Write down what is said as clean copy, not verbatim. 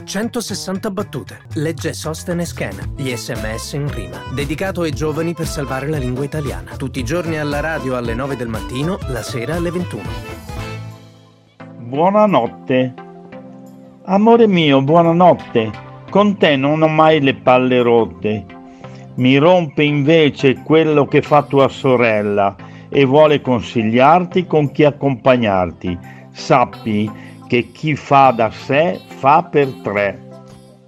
160 battute. Legge Sostene Scan, gli SMS in rima. Dedicato ai giovani per salvare la lingua italiana. Tutti i giorni alla radio alle 9 del mattino, la sera alle 21. Buonanotte. Amore mio, buonanotte. Con te non ho mai le palle rotte. Mi rompe invece quello che fa tua sorella e vuole consigliarti con chi accompagnarti. Sappi che chi fa da sé fa per tre.